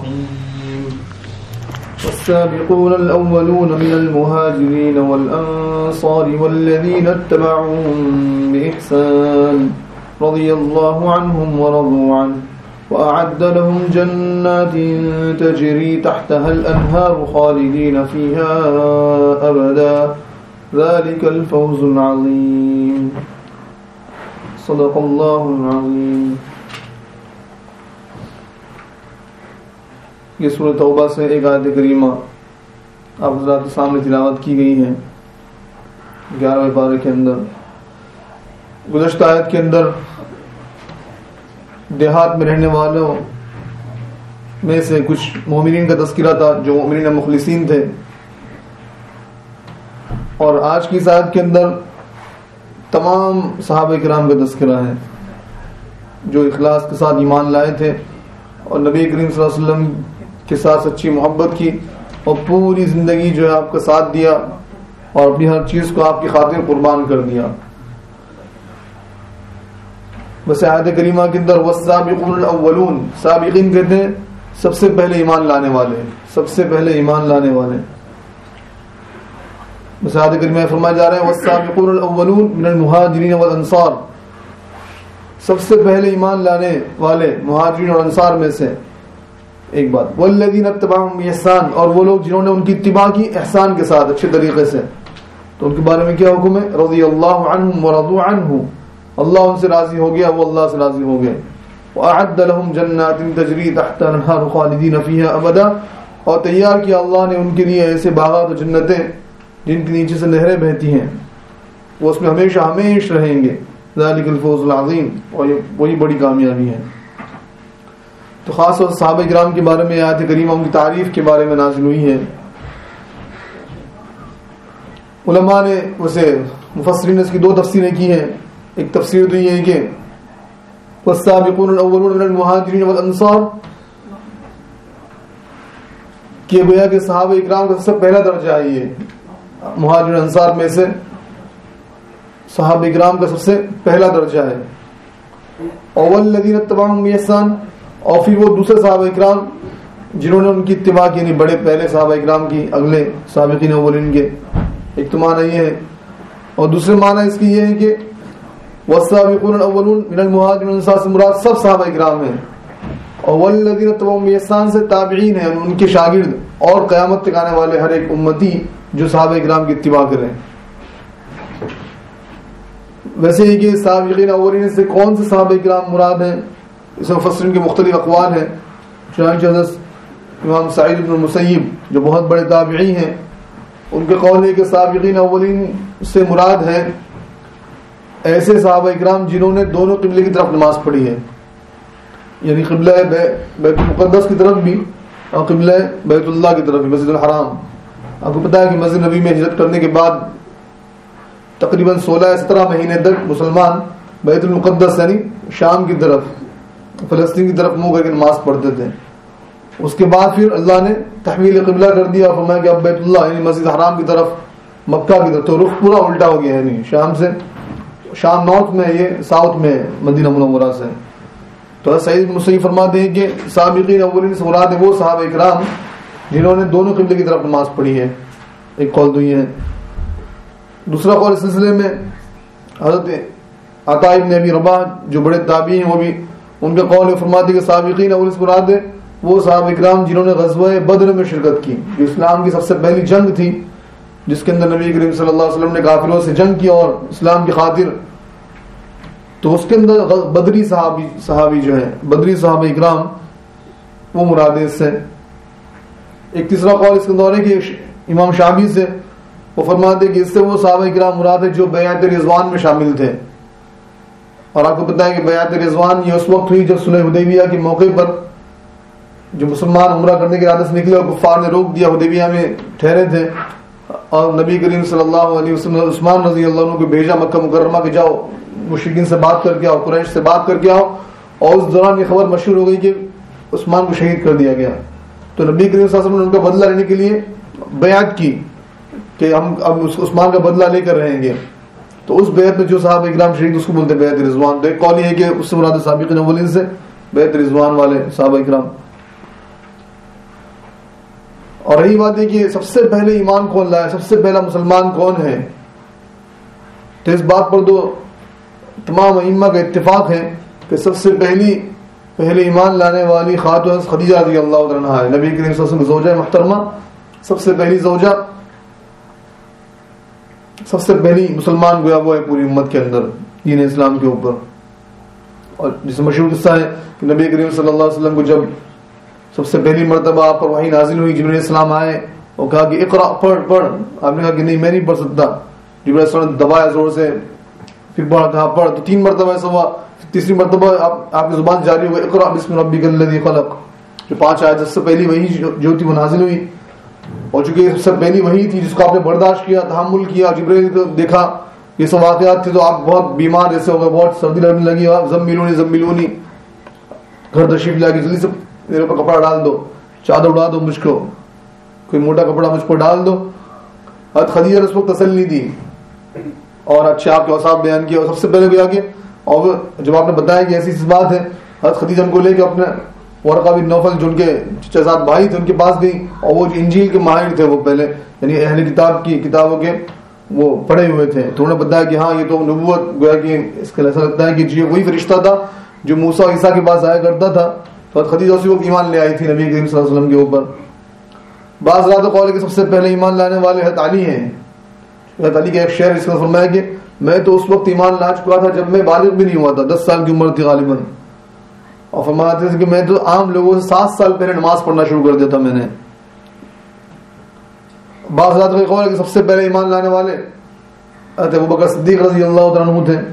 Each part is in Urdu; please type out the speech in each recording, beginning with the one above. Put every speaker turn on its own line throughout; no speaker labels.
الرحيم والسابقون الأولون من المهاجرين والأنصار والذين اتبعوهم بإحسان رضي الله عنهم ورضوا عنه وأعد لهم جنات تجري تحتها الأنهار خالدين فيها أبدا ذلك الفوز العظيم صدق الله العظيم. یہ سورۃ توبہ سے ایک آیت کریمہ آپ حضرات کے سامنے تلاوت کی گئی ہے 11ویں پارے کے اندر. گزشتہ آیت کے اندر دیہات میں رہنے والوں میں سے کچھ مومنین کا تذکرہ تھا جو مومنین مخلصین تھے, اور آج کی اس آیت کے اندر تمام صحابہ کرام کا تذکرہ ہے جو اخلاص کے ساتھ ایمان لائے تھے اور نبی کریم صلی اللہ علیہ وسلم کے ساتھ سچی محبت کی اور پوری زندگی جو ہے آپ کا ساتھ دیا اور اپنی ہر چیز کو آپ کی خاطر قربان کر دیا. بس آیت کریمہ کے اندر والسابقون الاولون, سابقین کہتے ہیں سب سے پہلے ایمان لانے والے, سب سے پہلے ایمان لانے والے. بس آیت کریمہ میں فرمایا جا رہا ہے والسابقون الاولون من المہاجرین والانصار, سب سے پہلے ایمان لانے والے مہاجرین اور انصار میں سے. ایک بات والذین اتبعوهم بإحسان, اور وہ لوگ جنہوں نے ان کی اتباع کی احسان کے ساتھ اچھے طریقے سے, تو ان کے بارے میں کیا حکم ہے؟ رضی اللہ عنہم ورضوا عنہ, اللہ ان سے راضی ہو گیا, وہ اللہ سے راضی ہو گئے. وأعد لهم جنات تجری تحت الأنہار خالدین فیہا ابدا, اور تیار کیا اللہ نے ان کے لیے ایسے باغات و جنتیں جن کے نیچے سے نہریں بہتی ہیں, وہ اس میں ہمیشہ ہمیشہ رہیں گے. ذالک الفوز العظیم, اور یہ وہی بڑی کامیابی ہے. تو خاص طور سے صحابہ کرام کے بارے میں آیت کریمہ ان کی تعریف کے بارے میں نازل ہوئی ہے. علماء نے اسے مفسرین نے اس کی دو تفسیریں کی ہیں. ایک تفسیر تو یہ ہے کہ والسابقون الاولون من المہاجرین والانصار, کہ گویا کہ صحابہ کرام کا سب سے پہلا درجہ ہے یہ مہاجرین انصار میں سے, صحابہ کرام کا سب سے پہلا درجہ ہے. والذین اتبعوهم بإحسان, اور پھر وہ دوسرے صحابہ کرام جنہوں نے ان کی اتباع کی, یعنی بڑے پہلے صحابہ کرام کی اگلے سابقین اولین کے. ایک تو معنی یہ ہے, اور دوسرے معنی اس کی یہ ہے کہ والسابقون الاولون من المہاجرین والانصار سے مراد سب صحابہ کرام ہیں, اور والذین اتبعوهم بإحسان سے تابعین ہیں, ان کے شاگرد اور قیامت تک آنے والے ہر ایک امتی جو صحابہ کرام کی اتباع کریں. ویسے ہی کہ سابقین اولین سے کون سے صحابہ کرام مراد ہیں, اس میں مفسرین کے مختلف اقوال ہیں. چنانچہ حضرت امام سعید بن المسیب جو بہت بڑے تابعی ہیں, ان کے قول ہے کہ سابقین اولین سے مراد ہے ایسے صحابہ اکرام جنہوں نے دونوں قبلے کی طرف نماز پڑھی ہے, یعنی قبلہ بیت المقدس کی طرف بھی اور قبلہ بیت اللہ کی طرف بھی, مسجد الحرام. آپ کو پتا ہے کہ مسجد نبی میں ہجرت کرنے کے بعد تقریباً 16-17 مہینے تک مسلمان بیت المقدس یعنی شام کی طرف فلسطین کی طرف منہ کر کے نماز پڑھتے تھے. اس کے بعد پھر اللہ نے تحویل قبلہ کر دیا اور فرمایا کہ اب بیت اللہ یعنی مسجد حرام کی طرف, مکہ کی طرف, تو رخ پورا الٹا ہو گیا, یعنی شام سے, شام نارتھ میں, یہ ساؤتھ میں مدینہ منورہ سے. تو سعید مسیب فرماتے ہیں کہ سابقین اولین سے مراد وہ صحابہ کرام جنہوں نے دونوں قبلے کی طرف نماز پڑھی ہے. ایک قول تو یہ ہے. دوسرا قول اس سلسلے میں حضرت عطا ابن ابی رباح جو بڑے تابعی ہیں, وہ بھی ان کا قول ہے, فرماتے ہیں کہ سابقین اولین سے مراد ہے وہ صحابہ کرام جنہوں نے غزوہ بدر میں شرکت کی, جو اسلام کی سب سے پہلی جنگ تھی جس کے اندر نبی کریم صلی اللہ علیہ وسلم نے کافروں سے جنگ کی اور اسلام کی خاطر. تو اس کے اندر بدری صحابی جو ہیں, بدری صحابہ اکرام, وہ مراد ہے اس سے. ایک تیسرا قول اس کے اندر ہے کہ امام شعبی سے, وہ فرماتے ہیں کہ اس سے وہ صحابہ اکرام مراد ہے جو بیعت رضوان میں شامل تھے. اور آپ کو پتا ہے کہ بیعت رضوان یہ اس وقت ہوئی جب صلح حدیبیہ کے موقع پر جو مسلمان عمرہ کرنے کے ارادے سے نکلے اور کفار نے روک دیا, حدیبیہ میں ٹھہرے تھے, اور نبی کریم صلی اللہ علیہ وسلم نے عثمان رضی اللہ عنہ کو بھیجا مکہ مکرمہ کہ جاؤ مشرکین سے بات کر کے آؤ, قریش سے بات کر کے آؤ. اور اس دوران یہ خبر مشہور ہو گئی کہ عثمان کو شہید کر دیا گیا. تو نبی کریم صلی اللہ علیہ وسلم نے ان کا بدلہ لینے کے لیے بیعت کی کہ ہم اب عثمان کا بدلہ لے کر رہیں گے. تو اس بیعت میں جو صحابہ اکرام شریک اس کو بولتے ہیں بیعت رضوان. تو ایک قول یہ ہے کہ اس سے مراد سابقین اولین سے بیعت رضوان والے صحابہ اکرام. اور رہی بات ہے کہ سب سے پہلے ایمان کون لایا، سب سے پہلا مسلمان کون ہے، تو اس بات پر تو تمام ائمہ کا اتفاق ہے کہ سب سے پہلے ایمان لانے والی خاتون خدیجہ رضی اللہ عنہا ہے، نبی کریم صلی اللہ علیہ وسلم زوجہ محترمہ، سب سے پہلی زوجہ، سب سے پہلی مسلمان گویا وہ ہے پوری امت کے اندر دین اسلام کے اوپر۔ اور جس مشہور قصہ ہے کہ نبی کریم صلی اللہ علیہ وسلم کو جب سب سے پہلی مرتبہ آپ پر وحی نازل ہوئی، جبرائیل السلام آئے اور کہا کہ اقرا، پڑھ، آپ نے کہا کہ نہیں میں نہیں پڑھ سکتا، جبرائیل السلام نے دبایا زور سے، پھر کہا پڑھ، تو 3 مرتبہ ایسا ہوا، تیسری مرتبہ آپ کی زبان جاری ہو گئی اقرا بسم ربک الذی خلق، جو 5 آیات سب سے پہلی وحی جو تھی وہ نازل ہوئی، اور چونکہ سب سے پہلی وحی تھی جس کو آپ نے برداشت کیا، تحمل کیا، جبرائیل کو دیکھا، یہ سب واقعات تھے، تو آپ بہت بیمار جیسے ہو گئے، بہت سردی لگنے لگی، زملونی گھر تشریف لا کے جلدی سے میرے اوپر کپڑا ڈال دو، چادر اڑا دو، مجھ کو کوئی موٹا کپڑا مجھ پر ڈال دو۔ حضرت خدیجہ نے اس وقت تسلی دی اور اچھے آپ کے اوصاف بیان کیا، اور سب سے پہلے گیا کہ اور جب آپ نے بتایا کہ ایسی بات ہے، حضرت خدیجہ ان کو لے کے اپنے ورقہ بن نوفل جو ان کے چچا بھائی تھے ان کے پاس گئی، اور وہ جو انجیل کے ماہر تھے، وہ پہلے یعنی اہل کتاب کی کتابوں کے وہ پڑھے ہوئے تھے، تو انہوں نے بتایا کہ ہاں یہ تو نبوت گویا کہ اس کا ایسا لگتا ہے کہ یہ وہی فرشتہ تھا جو موسیٰ اور عیسیٰ کے پاس آیا کرتا تھا۔ تو خدیجہ اسی وقت ایمان لے آئی تھی نبی کریم صلی اللہ علیہ وسلم کے اوپر۔ بعض رات قول کے سب سے پہلے ایمان لانے والے حضرت علی ہیں۔ حضرت علی کا ایک شعر اس میں فرمایا کہ میں تو اس وقت ایمان لا چکا تھا جب میں بالغ بھی نہیں ہوا تھا، 10 سال کی عمر تھی غالباً، اور فرماتے ہیں کہ میں تو عام لوگوں سے 7 سال پہلے نماز پڑھنا شروع کر دیا تھا میں نے۔ بعض رات کا قول کہ سب سے پہلے ایمان لانے والے حضرت ابوبکر صدیق رضی اللہ عنہ تھے،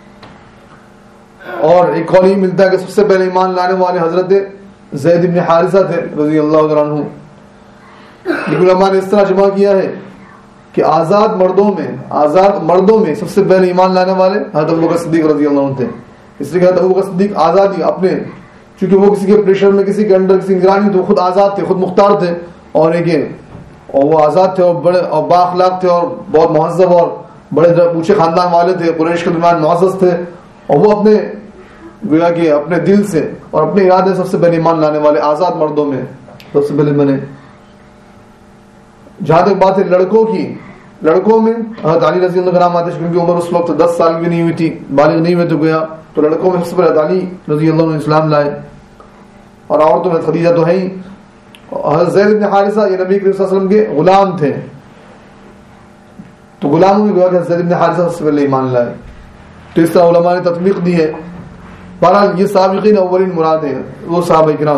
اور ایک قول یہ ملتا ہے کہ سب سے پہلے ایمان لانے والے حضرت زید بن حارثہ تھے رضی اللہ عنہ۔ لیکن علماء نے اس طرح جمع کیا ہے کہ آزاد مردوں میں سب سے پہلے ایمان لانے والے حضرت ابوبکر صدیق رضی اللہ عنہ تھے، اس لیے کہ حضرت ابوبکر صدیق آزادی اپنے، چونکہ وہ کسی کے پریشر میں، کسی کے انڈر، کسی نگرانی، تو خود آزاد تھے، خود مختار تھے، اور وہ آزاد تھے اور بڑے اور با اخلاق تھے اور بہت مہذب اور بڑے اونچے خاندان والے تھے، قریش کے درمیان معزز تھے، اور وہ اپنے گویا کہ اپنے دل سے اور اپنے ارادے سب سے پہلے ایمان لانے والے آزاد مردوں میں سب سے پہلے بنے۔ جہاں تک بات ہے لڑکوں میں حضرت علی رضی اللہ عنہ آتے، کیونکہ عمر اس وقت 10 سال بھی نہیں ہوئی تھی، بالغ نہیں ہوئے تو گیا، تو لڑکوں میں سب سے پہلے حضرت علی رضی اللہ عنہ اسلام لائے، اور عورتوں میں خدیجہ تو ہے ہی۔ حضرت زید بن حارثہ یہ نبی کریم صلی اللہ علیہ وسلم کے غلام تھے، تو غلاموں میں گویا کہ زید بن حارثہ سب سے پہلے ایمان لائے، تو اس طرح علماء نے تطبیق دی ہے۔ بہرحال یہ سابقین اولین مراد ہیں وہ صحابہ کرام۔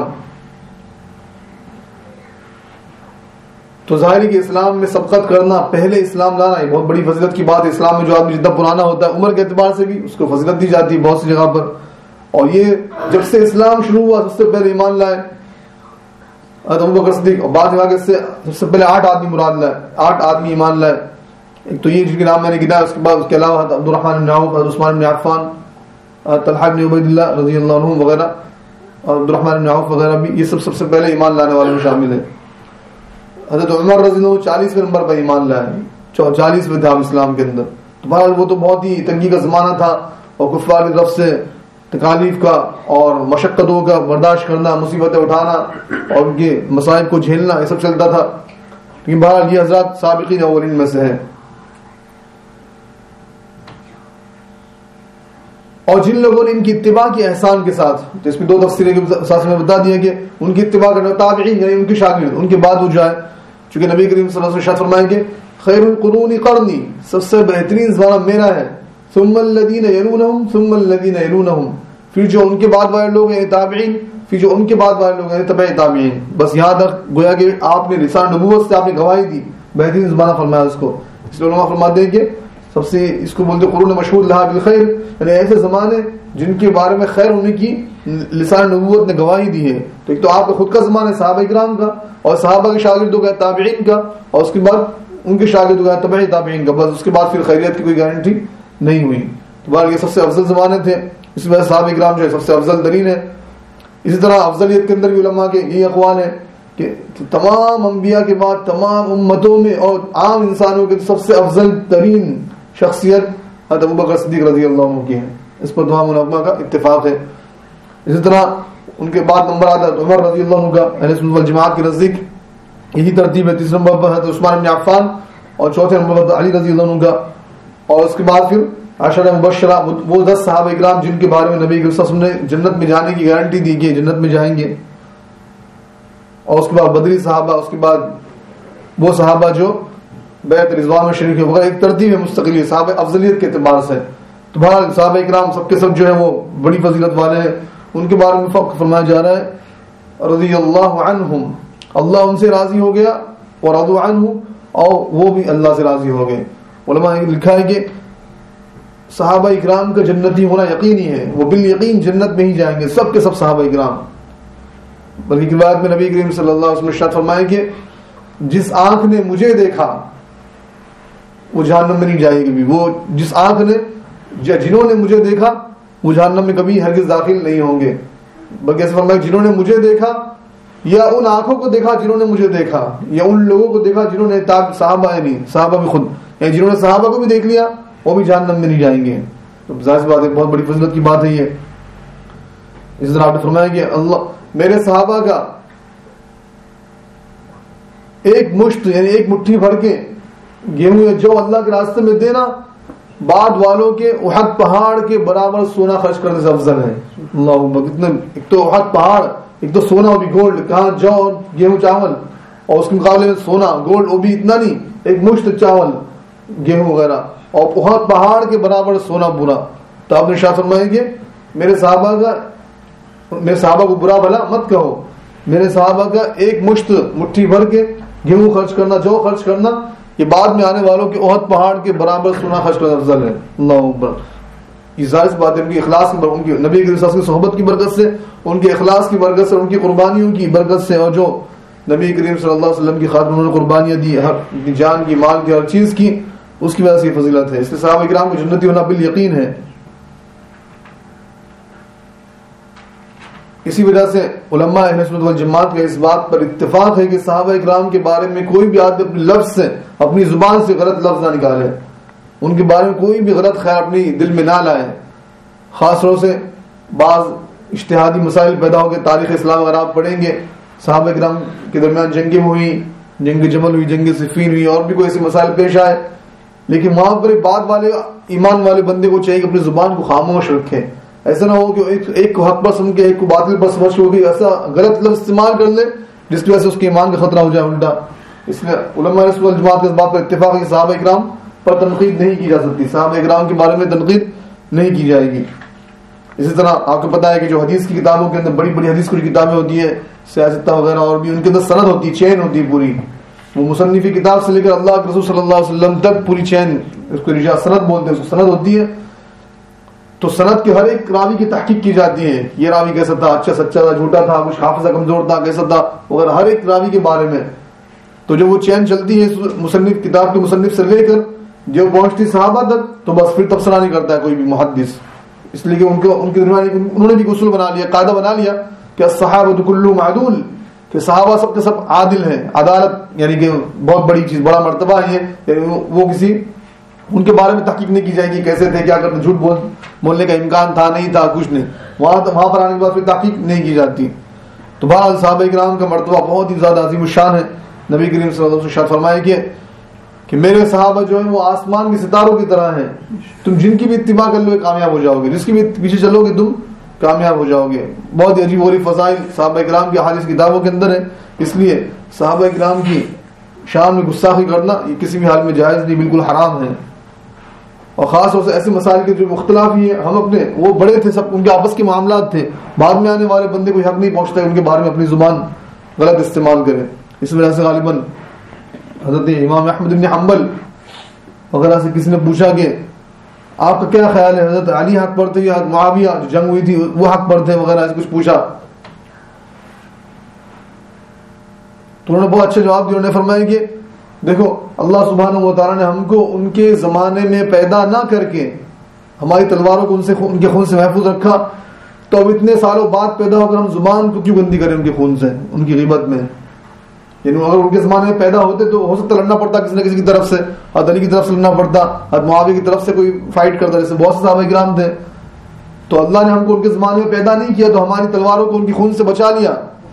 تو ظاہر ہے کہ اسلام میں سبقت کرنا، پہلے اسلام لانا، یہ بہت بڑی فضیلت کی بات ہے۔ اسلام میں جو آدمی جتنا پرانا ہوتا ہے عمر کے اعتبار سے بھی اس کو فضیلت دی جاتی ہے بہت سی جگہ پر، اور یہ جب سے اسلام شروع ہوا سب سے پہلے ایمان لائے حضرت ابوبکر صدیق، اور بعد میں سے سب سے پہلے 8 آدمی مراد لائے، 8 آدمی ایمان لائے۔ ایک تو یہ جن کے نام میں نے گنا، اس کے بعد اس کے علاوہ حضرت عبد الرحمن بن عوف، حضرت عثمان بن عفان، طلحہ بن عبید اللہ رضی اللہ عنہ وغیرہ، اور عبد الرحمن بن عوف وغیرہ بھی، یہ سب سے پہلے ایمان لانے والوں میں شامل ہے۔ حضرت عمر رضی اللہ عنہ 40ویں نمبر پر ایمان لائے، 40ویں تھے اسلام کے اندر۔ تو بہرحال وہ تو بہت ہی تنگی کا زمانہ تھا، اور کفار کی طرف سے تکالیف کا اور مشقتوں کا برداشت کرنا، مصیبتیں اٹھانا اور ان کے مصائب کو جھیلنا، یہ سب چلتا تھا، لیکن بہرحال یہ حضرات سابقین اولین میں سے ہے۔ اور جن لوگوں نے ان کی اتباع کی احسان کے ساتھ، تو اس میں 2 تفسیریں کے ساتھ میں بتا دیا کہ ان کی اتباع کرنا، تابعین یعنی ان کے شاگرد، ان کے بعد وہ جائے، چونکہ نبی کریم صلی اللہ علیہ وسلم ارشاد فرمائیں کہ خیر القرون قرنی، سب سے بہترین زمانہ میرا ہے، ثم الذین یلونہم ثم الذین یلونہم، پھر جو ان کے بعد والے لوگ ہیں تابعین، پھر جو ان کے بعد والے لوگ ہیں تبع تابعین۔ بس یہاں تک گویا کہ آپ نے لسان نبوت سے آپ نے گواہی دی، بہترین زمانہ فرمایا اس کو۔ اس لیے علماء فرماتے ہیں کہ سب سے اس کو بولتے قرون مشہور لہا بالخیر، یعنی ایسے زمانے جن کے بارے میں خیر ہونے کی لسان نبوت نے گواہی دی ہے۔ تو ایک تو آپ کا خود کا زمانہ ہے صحابہ کرام کا، اور صحابہ کے شاگردوں کا تابعین کا، اور اس کے بعد ان کے شاگردوں کا تبع تابعین کا، بس اس کے بعد پھر خیریت کی کوئی گارنٹی نہیں ہوئی۔ تو بہرحال یہ سب سے افضل زمانے تھے، اس میں صحابہ کرام جو ہے سب سے افضل ترین ہے۔ اسی طرح افضلیت کے اندر بھی علماء کے یہی اقوال ہیں کہ تمام انبیاء کے بعد تمام امتوں میں اور عام انسانوں کے سب سے افضل ترین شخصیت حضرت ابوبکر صدیق رضی اللہ عنہ کی ہے، اس پر تمام علماء کا اتفاق ہے۔ اسی طرح ان کے بعد نمبر آتا ہے عمر رضی اللہ عنہ کا، اہل سنت والجماعت کے نزدیک یہی ترتیب ہے. تیسرے نمبر پر حضرت عثمان بن عفان اور چوتھے نمبر پر علی رضی اللہ عنہ کا. اور اس کے بعد پھر عشرہ مبشرہ، وہ 10 صحابہ کرام جن کے بارے میں نبی صلی اللہ علیہ وسلم نے جنت میں جانے کی گارنٹی دی کہ جنت میں جائیں گے. اور اس کے بعد بدری صحابہ، اس کے بعد وہ صحابہ جو بیعت رضوان میں شریک ہوگا. ایک ترتیب ہے مستقل ہے صحابہ افضلیت کے اعتبار سے. تو بہرحال صحابہ کرام سب کے سب جو ہے وہ بڑی فضیلت والے ہیں. ان کے بارے میں فرمایا جا رہا ہے رضی اللہ عنہم، اللہ ان سے راضی ہو گیا، اور رضوا عنہ، اور وہ بھی اللہ سے راضی ہو گئے. علماء نے لکھا ہے کہ صحابہ اکرام کا جنتی ہونا یقینی ہے، وہ بالیقین جنت میں ہی جائیں گے سب کے سب صحابہ اکرام. بلکہ روایت میں نبی کریم صلی اللہ علیہ وسلم نے ارشاد فرمایا کہ جس آنکھ نے مجھے دیکھا وہ جہنم میں نہیں جائے گی بھی. وہ جس آنکھ نے جنہوں نے مجھے دیکھا وہ جہنم میں کبھی ہرگز داخل نہیں ہوں گے. بلکہ ایسا فرمایا جنہوں نے مجھے دیکھا، یا ان آنکھوں کو دیکھا جنہوں نے مجھے دیکھا، یا ان لوگوں کو دیکھا جنہوں نے صحابہ نہیں صحابہ بھی خود، یعنی جنہوں نے صحابہ کو بھی دیکھ لیا وہ بھی جہنم میں نہیں جائیں گے. تو ظاہر سی بات ہے بہت بڑی فضیلت کی بات ہے یہ. اس طرح آپ نے فرمایا کہ اللہ میرے صحابہ کا ایک مشت یعنی ایک مٹھی بھر کے گیہوں یا جو اللہ کے راستے میں دینا بعد والوں کے احد پہاڑ کے برابر سونا خرچ کرنے سے افضل ہے. اللہ اکبر. اتنے ایک تو احد پہاڑ، ایک تو سونا وہ بھی گولڈ، کہاں جو اور گیہوں چاول، اور اس کے مقابلے میں سونا گولڈ وہ بھی اتنا نہیں، ایک مشت چاول گیہوں وغیرہ، اور احد پہاڑ کے برابر سونا پورا. تو آپ نے ارشاد فرمایا کہ میرے صحابہ کو برا بھلا مت کہو، میرے صحابہ کا ایک مشت مٹھی بھر کے گیہوں خرچ کرنا، جو خرچ کرنا، یہ بعد میں آنے والوں کے احد پہاڑ کے برابر سونا خرچ کرنا افضل ہے. اللہ اکبر. یہ ظاہر بات ہے ان کی اخلاص کی، ان کی نبی کریم صلی اللہ علیہ وسلم کی صحبت کی برکت سے، ان کے اخلاص کی برکت سے، ان کی قربانیوں کی برکت سے، اور جو نبی کریم صلی اللہ علیہ وسلم کی خاطر انہوں نے قربانیاں دی، ہر جان کی، مال کی، ہر چیز کی، اس کی وجہ سے یہ فضیلت ہے. اس لیے صحابہ کرام کو جنتی ہونا بالیقین ہے. اسی وجہ سے علماء اہل سنت والجماعت کا اس بات پر اتفاق ہے کہ صحابہ کرام کے بارے میں کوئی بھی آدمی اپنے لفظ سے، اپنی زبان سے غلط لفظ نہ نکالے، ان کے بارے میں کوئی بھی غلط خیال اپنی دل میں نہ لائے. خاص طور سے بعض اجتہادی مسائل پیدا ہو کے تاریخ اسلام اگر آپ پڑھیں گے، صحابہ کرام کے درمیان جنگیں ہوئی، جنگ جمل ہوئی، جنگ صفین ہوئی، اور بھی کوئی ایسے مسائل پیش آئے، لیکن وہاں پر بعد والے ایمان والے بندے کو چاہیے کہ اپنی زبان کو خاموش رکھے. ایسا نہ ہو کہ ایک کو حق پر سن کے ایک کو باطل پر سمجھ کے ایسا غلط لفظ استعمال کر لے جس کی وجہ سے اس کے ایمان کا خطرہ ہو جائے الٹا. اس لیے علماء رسول الجماعت کے اس بات پر اتفاق ہے کہ صحابہ کرام پر تنقید نہیں کی جا سکتی، صحابہ کرام کے بارے میں تنقید نہیں کی جائے گی. اسی طرح آپ کو پتا ہے کہ جو حدیث کی کتابوں کے اندر بڑی بڑی حدیث کی کتابیں ہوتی ہیں، سیاستہ وغیرہ، اور بھی ان کے اندر سند ہوتی ہے، چین ہوتی ہے پوری. وہ مصنفی کتاب سے لے کر اللہ کے رسول صلی اللہ علیہ وسلم تک پوری چین، اس کو سند بولتے ہیں، اس کو سند ہوتی ہے. تو سند کے ہر ایک راوی کی تحقیق کی جاتی ہے، یہ راوی کیسا تھا، اچھا سچا تھا، جھوٹا تھا، کچھ حافظہ کمزور تھا، کیسا تھا وغیرہ، ہر ایک راوی کے بارے میں. تو جب وہ چین چلتی ہے مصنف کتاب کے مصنف سے لے کر جو پہنچتی صحابہ تک، تو بس پھر تبصرہ نہیں کرتا ہے کوئی بھی محدث، اس لیے کہ ان کے درمیان انہوں نے بھی اصول بنا لیا، قاعدہ بنا لیا کہ الصحابہ کلهم عدول، کہ صحابہ سب کے سب عادل ہیں. عدالت یعنی کہ بہت بڑی چیز، بڑا مرتبہ ہے، یعنی وہ کسی ان کے بارے میں تحقیق نہیں کی جائے گی کیسے تھے، کیا کرتے، جھوٹ بولنے کا امکان تھا نہیں تھا، کچھ نہیں، وہاں پر آنے کے بعد پھر تحقیق نہیں کی جاتی. تو بہرحال صحابہ کرام کا مرتبہ بہت ہی زیادہ عظیم الشان ہے. نبی کریم صلی اللہ علیہ وسلم فرمائے کہ میرے صحابہ جو ہیں وہ آسمان کے ستاروں کی طرح ہیں، تم جن کی بھی اتباع کر لو کامیاب ہو جاؤ گے، جس کی بھی پیچھے چلو گے تم کامیاب ہو جاؤ گے. بہت ہی عجیب غریب فضائل صحابہ کرام کی احادیث کتابوں کے اندر ہے. اس لیے صحابہ کرام کی شان میں گستاخی کرنا یہ کسی بھی حال میں جائز نہیں، بالکل حرام ہے. اور خاص طور سے ایسے مسائل کے جو مختلف ہی ہم اپنے، وہ بڑے تھے سب، ان کے آپس کے معاملات تھے، بعد میں آنے والے بندے کو حق نہیں پہنچتا ہے ان کے بارے میں اپنی زبان غلط استعمال کرے. اس وجہ سے غالباً حضرت امام احمد بن حنبل وغیرہ سے کسی نے پوچھا کہ آپ کا کیا خیال ہے، حضرت علی حق پر تھے یا معاویہ جو جنگ ہوئی تھی وہ حق پر تھے وغیرہ، ایسے کچھ پوچھا. تو انہوں نے بہت اچھا جواب دیا. انہوں نے فرمایا کہ دیکھو اللہ سبحانہ و تعالیٰ نے ہم کو ان کے زمانے میں پیدا نہ کر کے ہماری تلواروں کو ان کے خون سے محفوظ رکھا، تو اب اتنے سالوں بعد پیدا ہو کر ہم زبان کو کیوں گندی کریں ان کے خون سے، ان کی غیبت میں. یعنی اگر ان کے زمانے میں پیدا ہوتے تو ہو سکتا لڑنا پڑتا کسی نہ کسی کی طرف سے، حضرت علی کی طرف سے لڑنا پڑتا، حضرت معاویہ کی طرف سے کوئی فائٹ کرتا، جیسے بہت سے صحابہ کرام تھے. تو اللہ نے ہم کو ان کے زمانے میں پیدا نہیں کیا تو ہماری تلواروں کو ان کی خون سے بچا لیا،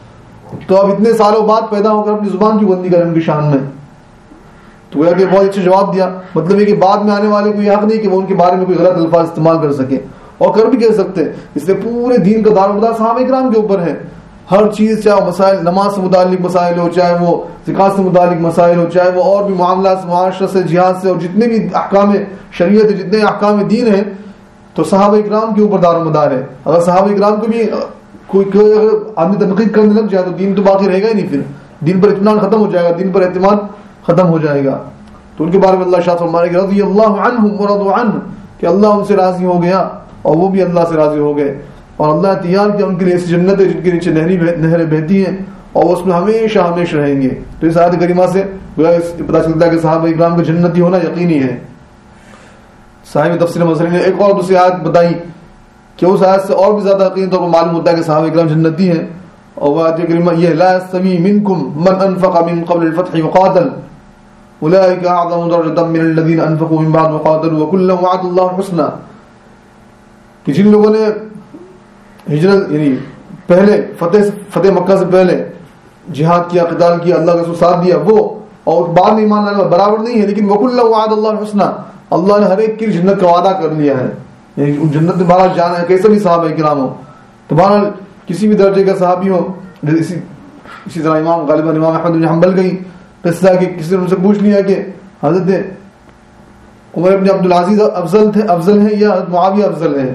تو اب اتنے سالوں بعد پیدا ہو کر اپنی زبان کی بندی کریں ان کی شان میں. تو وہ کہ بہت اچھا جواب دیا. مطلب یہ کہ بعد میں آنے والے کو یہ حق نہیں کہ وہ ان کے بارے میں کوئی غلط الفاظ استعمال کر سکے, اور کر بھی کہہ سکتے. اس لیے پورے دین کا دار و مدار صحابہ کرام کے اوپر ہے. ہر چیز, چاہے مسائل نماز سے متعلق مسائل ہو, چاہے وہ زکات سے متعلق مسائل ہو, چاہے وہ اور بھی معاملات معاشرت سے, جہاد سے, اور جتنے بھی احکام شریعت, جتنے احکام دین ہیں, تو صحابہ کرام کے اوپر دار و مدار ہے. اگر صحابہ کرام کو بھی کوئی اگر آدمی تنقید کرنے لگ جائے تو دین تو باقی رہے گا ہی نہیں. پھر دین پر اطمینان ختم ہو جائے گا, دین پر اعتماد ختم ہو جائے گا. تو ان کے بارے میں اللہ شاہ فرمائے گا رضی اللہ عنہم ورضوا عنہ, کہ اللہ ان سے راضی ہو گیا اور وہ بھی اللہ سے راضی ہو گئے. اور اللہ تیار کیا ان کے لیے ایسی جنت ہے جن کے نیچے نہریں بہتی ہیں, اور وہ اس میں ہمیشہ ہمیشہ رہیں گے. تو اس آیت کریمہ سے پتہ چلتا ہے کہ صحابہ اکرام کا جنتی ہونا یقینی ہے. صاحب تفسیر مظہری نے ایک اور دوسری آیت بتائی کہ اس آیت سے اور بھی زیادہ یقینی طور پر معلوم ہوتا ہے کہ صحابہ اکرام جنتی ہیں. اور وہ آیت کریمہ یہ لا یستوی منکم من انفق من قبل الفتح وقاتل اولئک اعظم درجۃ من الذین انفقوا من بعد وقاتلوا وکلا وعد اللہ الحسنى, کہ جن لوگوں نے ہجرت یعنی پہلے فتح مکہ سے پہلے جہاد کیا, قتال کیا, اللہ کا ساتھ دیا, وہ اور بعد میں ایمان لانے برابر نہیں ہے. لیکن وکلا وعد اللہ الحسنى, اللہ نے ہر ایک کی جنت کا وعدہ کر لیا ہے. یعنی جنت میں بہرحال جانا ہے, کیسے بھی صحابہ کرام ہو. تو بہرحال کسی بھی درجے کا صحابی ہو. اسی طرح امام غالباً امام احمد بن حنبل کا ہی قصہ کہ کسی نے ان سے پوچھ لیا کہ حضرت عمر بن عبدالعزیز افضل ہے یا حضرت معاویہ افضل ہے.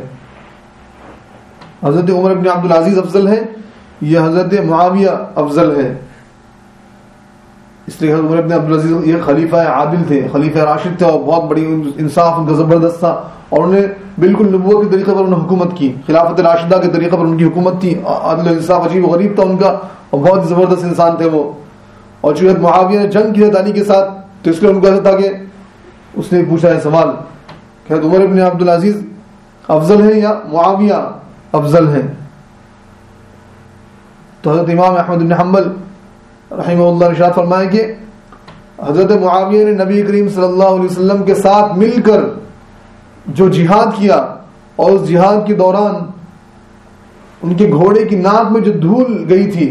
حضرت عمر بن عبدالعزیز افضل ہے یا حضرت معاویہ افضل ہے. اس لیے حضرت عمر بن عبدالعزیز یہ خلیفہ عادل تھے, خلیفہ راشد تھے, اور بہت بڑی انصاف ان کا زبردست تھا, اور انہیں بالکل نبوت کے طریقے پر انہوں نے حکومت کی, خلافت راشدہ کے طریقے پر ان کی حکومت تھی. عادل و انصاف عجیب و غریب تھا ان کا, اور بہت زبردست انسان تھے وہ. اور چونکہ معاویہ نے جنگ کی ہے علی کے ساتھ, تو اس لیے ان کو ایسا تھا کہ اس نے پوچھا ہے سوال کہ عمر بن عبدالعزیز افضل ہے یا معاویہ افضل ہے. تو حضرت امام احمد بن حنبل رحمہ اللہ ارشاد فرمائے کہ حضرت معاویہ نے نبی کریم صلی اللہ علیہ وسلم کے ساتھ مل کر جو جہاد کیا, اور اس جہاد کے دوران ان کے گھوڑے کی ناک میں جو دھول گئی تھی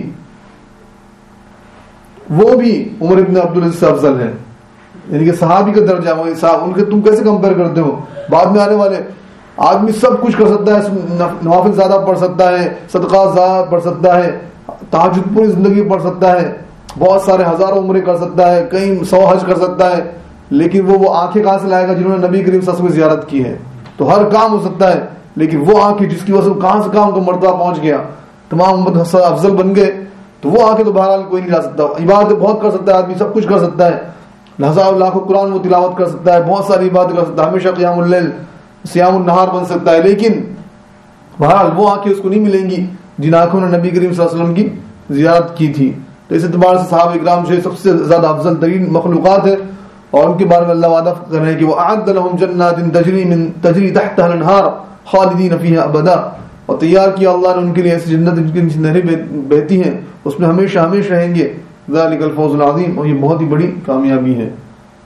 وہ بھی عمر بن عبدالعزیز سے افضل ہے. یعنی کہ صحابی کا درجہ ان کے تم کیسے کمپیئر کرتے ہو. بعد میں آنے والے آدمی سب کچھ کر سکتا ہے, نوافل زیادہ پڑھ سکتا ہے, صدقات زیادہ پڑھ سکتا ہے, تہجد پوری زندگی پڑھ سکتا ہے, بہت سارے ہزاروں عمرے کر سکتا ہے, کئی 100 حج کر سکتا ہے, لیکن وہ آنکھیں کہاں سے لائے گا جنہوں نے نبی کریم صلی اللہ علیہ وسلم کی زیارت کی ہے. تو ہر کام ہو سکتا ہے, لیکن وہ آنکھیں جس کی وجہ سے کہاں سے کہاں کا مرتبہ پہنچ گیا, تمام امت افضل بن گئے, تو وہ آنکھیں تو بہرحال کوئی نہیں لا سکتا. عبادت بہت کر سکتا ہے آدمی, سب کچھ کر سکتا ہے, ہزاروں لاکھوں قرآن وہ تلاوت کر سکتا ہے, بہت ساری عبادت کر سکتا ہے, ہمیشہ قیام اللیل سیام النہار بن سکتا ہے, لیکن بہرحال وہ آنکھیں اس کو نہیں ملیں گی جن آنکھوں نے نبی کریم صلی اللہ علیہ وسلم کی زیارت کی تھی. تو اس اعتبار سے صحابہ اکرام جو سب سے زیادہ افضل ترین مخلوقات ہے, اور ان کے بارے میں اللہ وعدہ کر رہے ہیں کہ وَأَعَدَّ لَهُمْ جَنَّاتٍ تَجْرِي تَحْتَهَا الْأَنْهَارُ خَالِدِينَ فِيهَا أَبَدًا, اور تیار کیا اللہ نے ان کے لیے ایسی جنت جن کی نہریں بہتی ہیں, اس میں ہمیشہ ہمیشہ رہیں گے. ذَلِكَ الْفَوْزُ الْعَظِيمُ, اور یہ بہت ہی بڑی کامیابی ہے.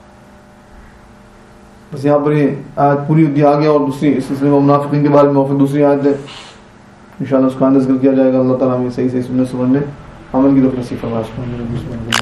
بس یہاں پر یہ آیت پوری ہوتی آگے, اور دوسری اس سلسلے میں منافقین کے بارے میں پھر دوسری آیت ہے, انشاءاللہ اس کا انداز کیا جائے گا. اللہ تعالیٰ ہمیں صحیح سننے سمجھنے عمل کی طرف نصیب فرمائے.